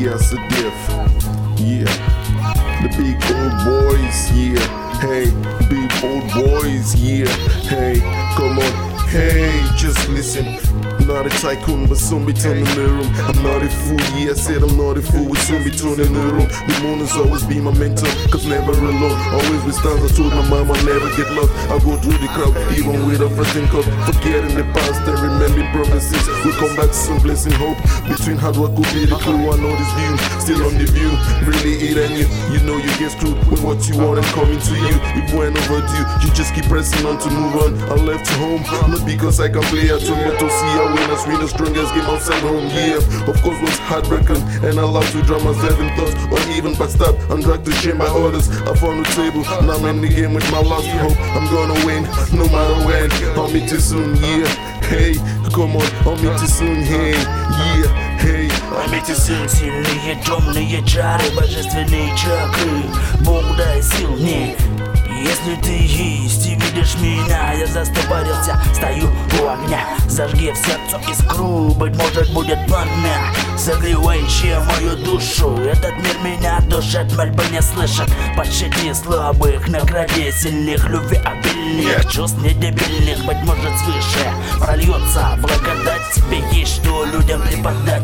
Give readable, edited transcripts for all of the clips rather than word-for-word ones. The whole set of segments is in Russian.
Yes, a diff. Yeah. The big old boys, yeah. Hey, big old boys, yeah. Hey, come on. Hey, just listen. Not a tycoon, but some turn in the room. I'm not a fool, yeah, I said I'm not a fool with some turn in the room. The moon has always been my mentor, cause never alone. Always with stars, I told my mom I'll never get lost. I go through the crowd, even with a first cup. Forgetting the past and remembering promises. We come back soon, blessing hope. Between hard work could be the clue. I know this view, still on the view. Really it ain't you, you know you get screwed with what you want and coming to you. If we're overdue, you just keep pressing on to move on. I left home, not because I can play at home, but to see how winners win the strongest game outside home. Yeah, of course was heartbreaking, and I love to drown myself in thoughts, or even backstab and drag to shame by others. I found the table, now I'm in the game with my last hope. I'm gonna win, no matter when. I'll meet you soon, yeah. Hey, come on, I'll meet you soon, hey, yeah, hey. I'll meet you soon. Сильные темные чары, божественные чакры. Бог дай сил мне. Если ты есть и видишь меня, я застопорился, стою у огня. Зажги в сердце искру, быть может будет пламя, согревающее мою душу. Этот мир меня душит, мольбы не слышит. Пощади слабых, награди сильных, любви обильных, чувств недебильных, быть может свыше прольется благодать. Тебе есть что людям преподать.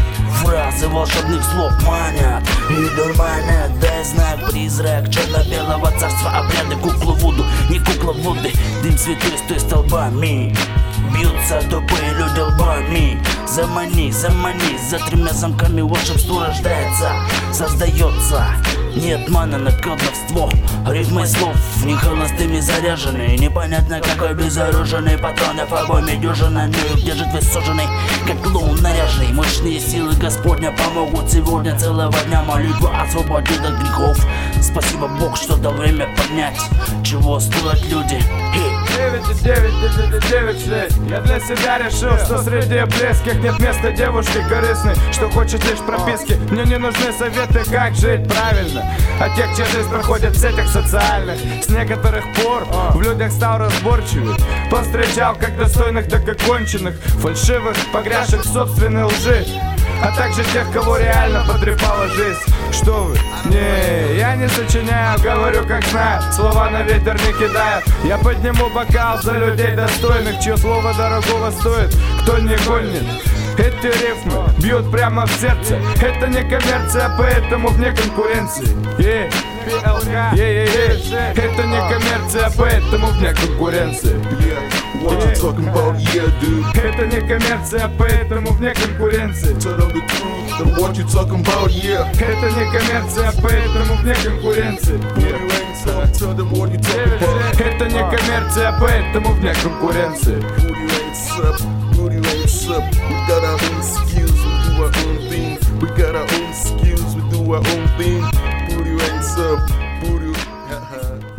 Фразы волшебных слов манят и дурманят. Дай знак, призрак черно-белого царства, обряды, куклу Вуду, не кукла Вуды. Дым цветистой столбами, бьются тупые люди лбами. Замани, замани, за тремя замками волшебство рождается, создается. Нет мана на колдовство, рифмы слов не холостыми заряжены. Непонятно какой безоруженный патронов обоими дюжина. Ну и где же твой суженый, как клоун наряженный? Мощные силы Господня помогут сегодня целого дня. Молитва освободит от грехов. Спасибо Бог, что дал время поднять, чего стоят люди. 9-9-9-9-6. Я для себя решил, что среди близких нет места девушки корыстной, что хочет лишь прописки. Мне не нужны советы, как жить правильно, а тех, чья жизнь проходит в сетях социальных. С некоторых пор в людях стал разборчивый. Повстречал как достойных, так и конченых, фальшивых, погрязших в собственной лжи, а также тех, кого реально потрепала жизнь. Что вы? Не, я не сочиняю, говорю как знаю, слова на ветер не кидаю. Я подниму бокал за людей достойных, чье слово дорогого стоит, кто не гонит. Эти рифмы бьют прямо в сердце. Это не коммерция, поэтому вне конкуренции. Это не коммерция, поэтому вне конкуренции. What you talking about, yeah, dude? Это не коммерция, поэтому вне конкуренции. Tell them the truth, and what you talking about, yeah. Это не коммерция, поэтому вне конкуренции. Tell them what you talking about. Это не коммерция, поэтому вне конкуренции. Booty ain't up, booty ain't up. We got our own skills, we do our own thing. We got our own skills, we do our own thing. Booty ain't up, booty.